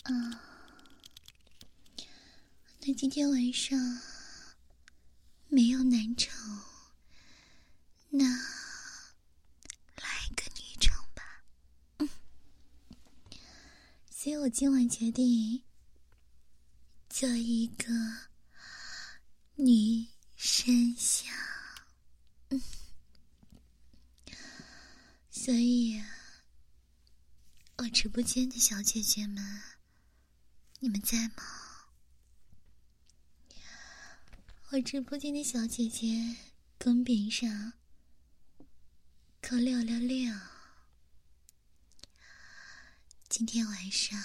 那今天晚上没有男宠，那来一个女宠吧。所以我今晚决定做一个女生香。所以我直播间的小姐姐们，你们在吗？我直播间的小姐姐公屏上扣666。今天晚上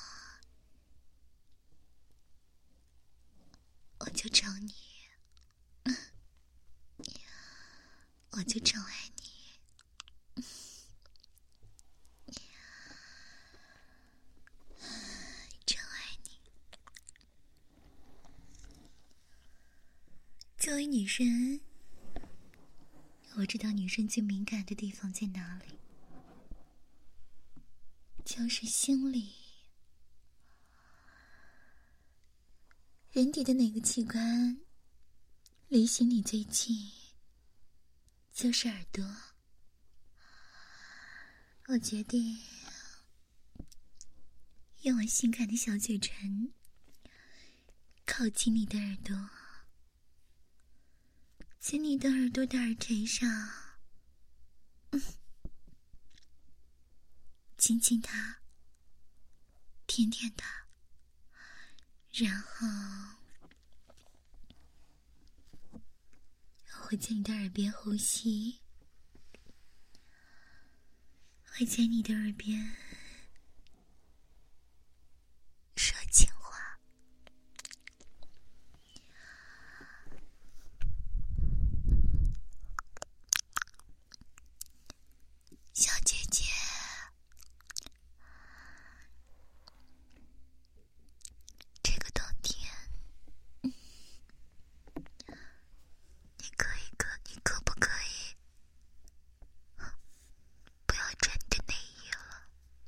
我就找你，我就宠爱你。宠爱你。作为女生，我知道女生最敏感的地方在哪里，就是心里。人体的哪个器官离心里最近，就是耳朵。我决定用我性感的小嘴唇靠近你的耳朵，在你的耳朵的耳垂上亲亲它，舔舔它，然后我会在你的耳边呼吸，会在你的耳边说情话。小姐姐，这个冬天你可不可以不要穿你的内衣了？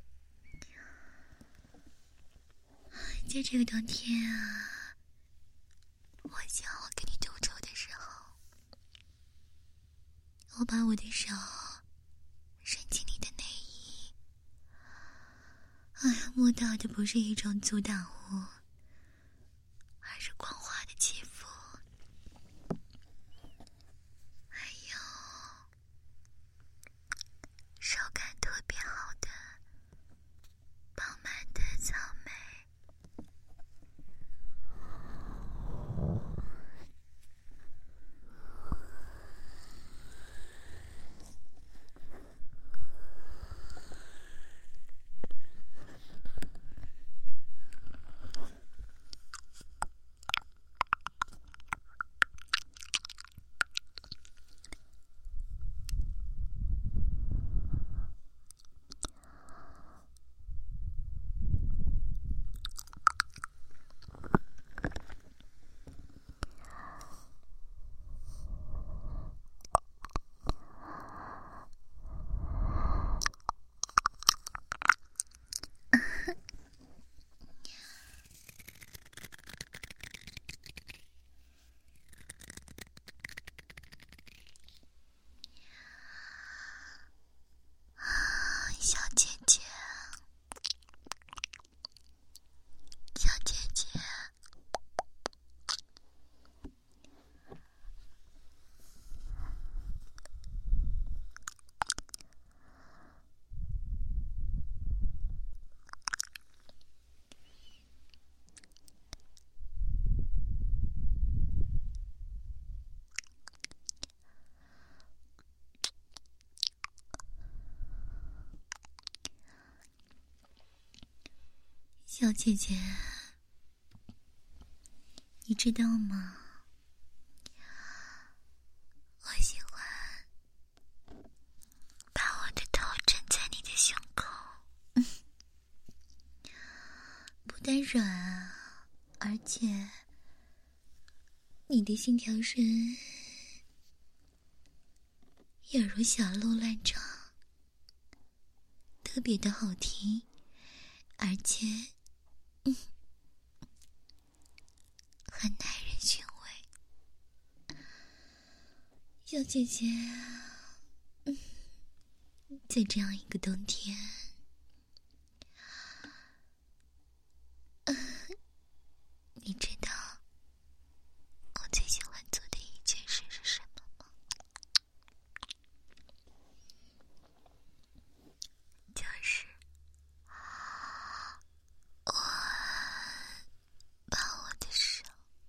在这个冬天啊，我想我跟你独处的时候，我把我的手伸进你的内衣，摸到的不是一种阻挡物，而是光滑的肌肤，还有手感特别好的饱满的草莓。小姐姐，小姐姐，小姐姐，你知道吗？我喜欢把我的头枕在你的胸口，不但软啊，而且你的心跳声有如小鹿乱撞，特别的好听，而且很耐人寻味。小姐姐，在这样一个冬天，你知道我最喜欢做的一件事是什么吗？就是我把我的手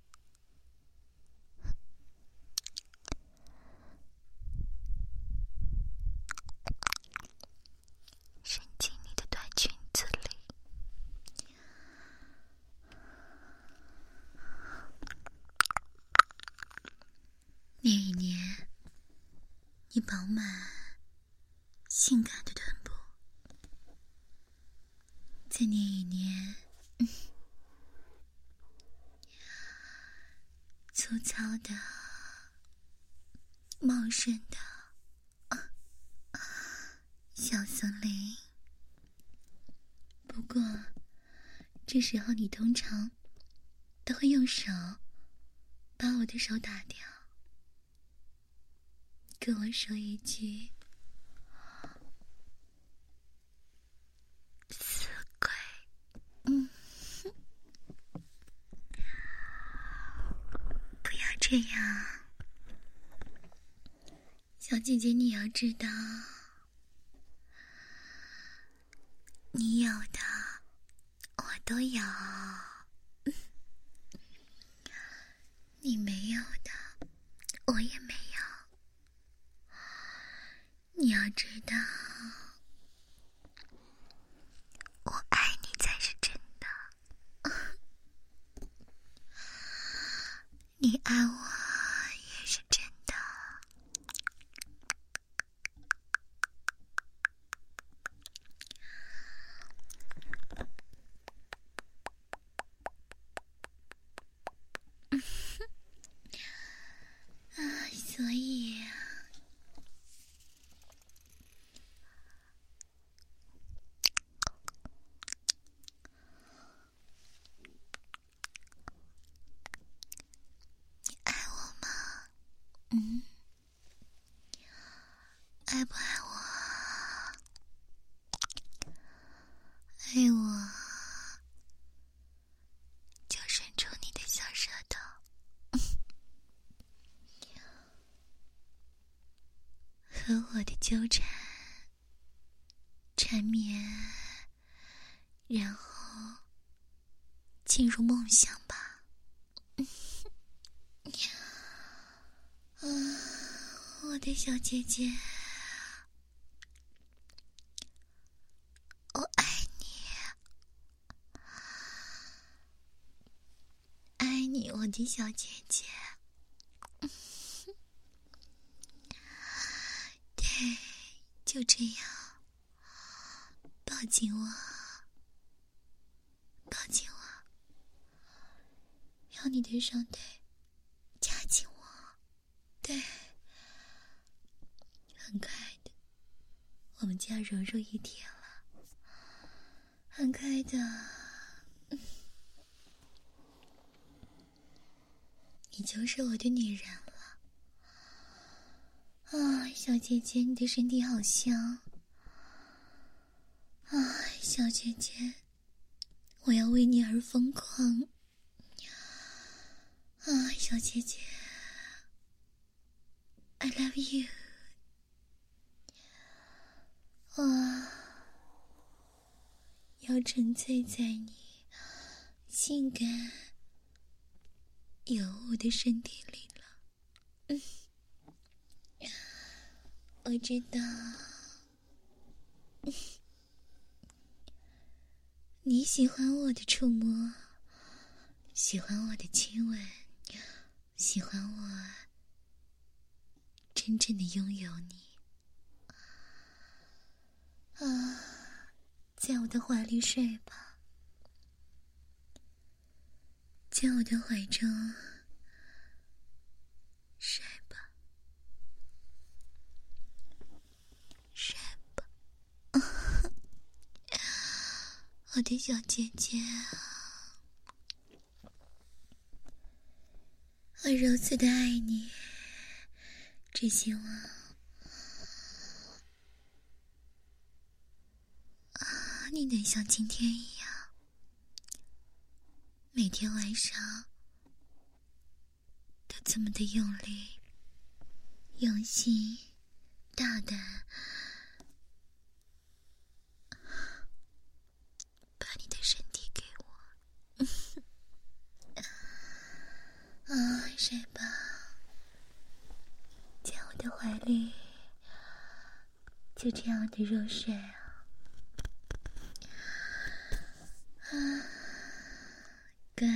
伸进你的短裙子里。捏一捏你饱满性感的臀部，再捏一捏粗糙的茂盛的小森林。不过这时候你通常都会用手把我的手打掉，跟我说一句死鬼。不要这样，小姐姐，你要知道，你有的我都有，你没有的我也没有。你要知道，我爱你才是真的，你爱我也是真的。所以你爱我吗？爱不爱我？爱我就伸出你的小舌头，和我的纠缠缠绵，然后进入梦乡吧。我的小姐姐，我爱你，爱你，我的小姐姐。对，就这样，抱紧我，抱紧我，用你的双腿夹紧我。对，很快的，我们就要融入一体了。很快的，你就是我的女人了。啊，小姐姐，你的身体好香。啊，小姐姐，我要为你而疯狂。啊，小姐姐 I love you。 我要沉醉在你性感尤物的身体里了。我知道你喜欢我的触摸，喜欢我的亲吻，喜欢我真正的拥有你。在我的怀里睡吧，在我的怀中睡吧，睡吧。我的小姐姐， 我如此的爱你，只希望你能像今天一样，每天晚上都这么的用力、用心、大胆，把你的身体给我。睡吧，在我的怀里，就这样的入睡啊。乖，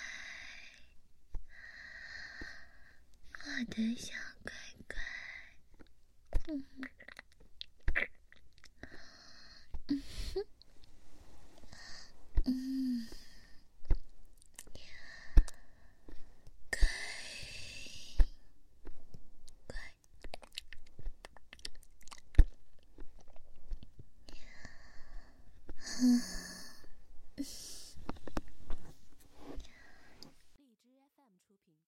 我的小乖乖。乖。